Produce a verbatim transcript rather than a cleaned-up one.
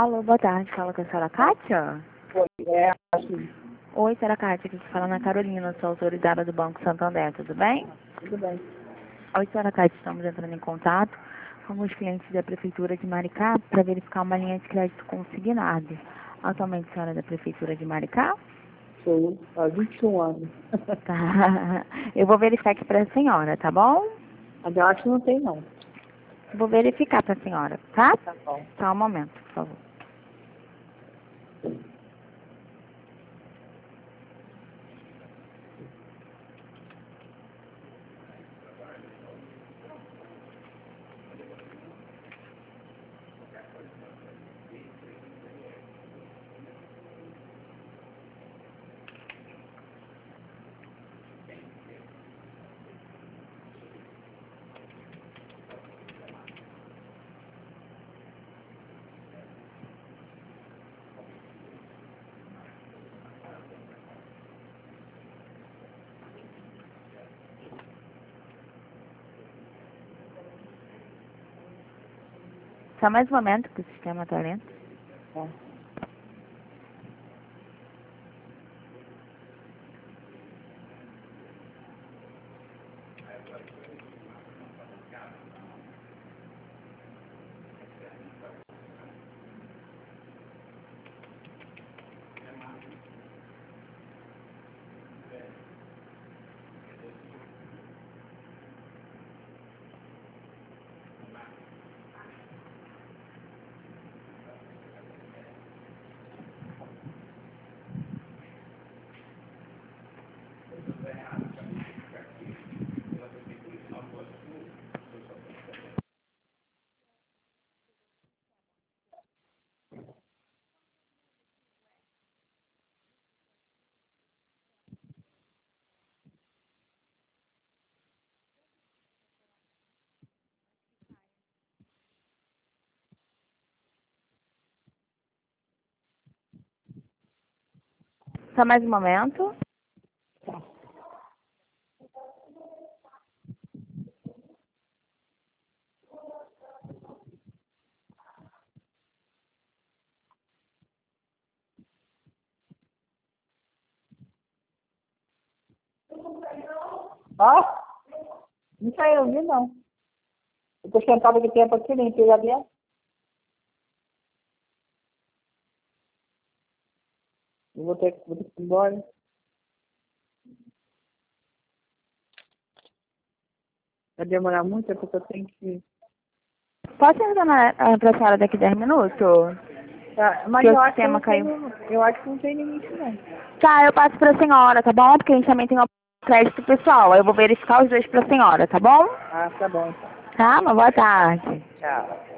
Alô, boa tarde. Fala com a senhora Kátia? Oi, é assim. Oi, senhora Kátia. Aqui que fala na Carolina. Sou autorizada do Banco Santander. Tudo bem? Tudo bem. Oi, senhora Kátia. Estamos entrando em contato com os clientes da Prefeitura de Maricá para verificar uma linha de crédito consignado. Atualmente, a senhora é da Prefeitura de Maricá? Sou há vinte e um anos. Tá. Eu vou verificar aqui para a senhora, tá bom? Mas eu acho que não tem, não. Vou verificar para a senhora, tá? Tá bom. Só um momento, por favor. Só mais um momento que o sistema está lento. Tá. Só mais um momento. Ó, não saiu, viu, não. Eu tô sentada aqui tempo aqui, nem lá dentro. Eu vou ter, vou ter que ir embora. Vai demorar muito, é porque eu tenho que... Posso retornar para a senhora daqui a dez minutos? Tá, mas Que eu o acho que sistema não tem, caiu. eu acho que não tem limite, não. Tá, eu passo para a senhora, tá bom? Porque a gente também tem um crédito pessoal. Eu vou verificar os dois para a senhora, tá bom? Ah, tá bom, então. Tá, uma boa tarde. Tchau.